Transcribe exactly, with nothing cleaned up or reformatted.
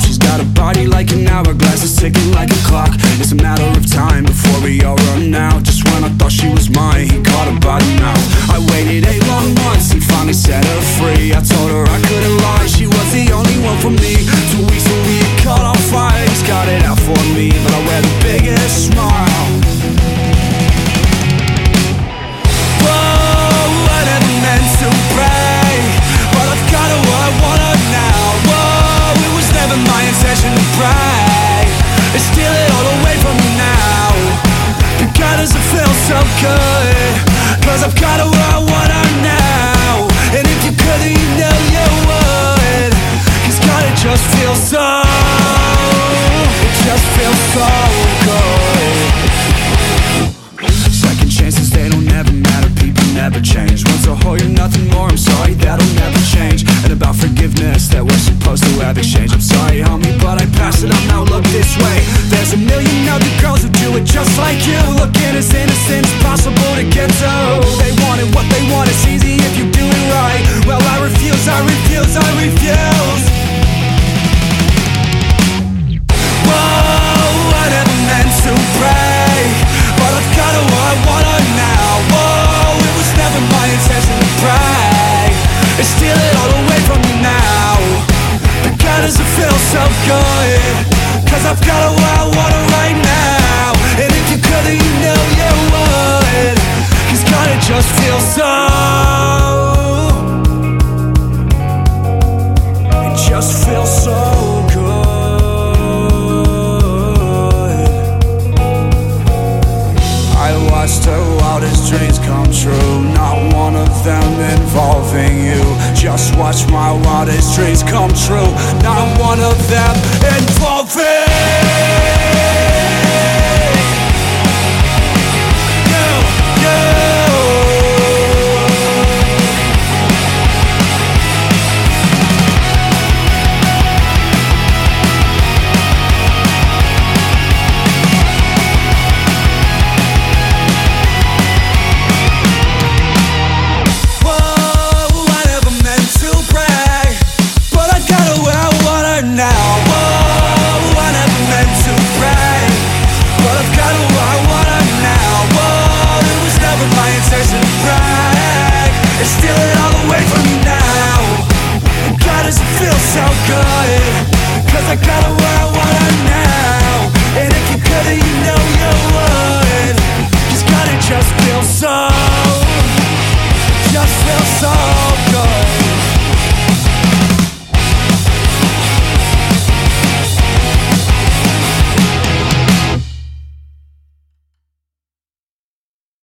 She's got a body like an hourglass, it's ticking like a clock. It's a matter of time before we all run out. Just when I thought she was mine, he caught her by the mouth. I waited eight long months, he finally set her free. I told her I couldn't lie, she was the only one for me. Two weeks and we had caught on fire. He's got it out for me, but I wear the biggest smile. Whoa, I never meant to break, but I've got her where I want her now. Whoa, it was never my intention to break and steal it all away from me now. But God, does it feel so good, cause I've got her where I want her now. And if you could, then you know you would, cause God, it just feels so, it just feels so good. Second chances, they don't ever matter, people never change. Once a whole, you're nothing more, I'm sorry, that'll never change. And about forgiveness that we're supposed to have exchanged, I'm sorry homie, but I passed it on, now look this way. There's a million other girls who do it just like you, looking as innocent as possible to get to. They want it, what they want, it's easy if you do it right. Well I refuse, I refuse, I refuse. Whoa, I never meant to break, but I've got her where I want her now. Whoa, it was never my intention to break and steal it all away from me now. But God, does it feel so good, cause I've got her where I want her right now. And if you could, then you know you would, cause God, it just feels so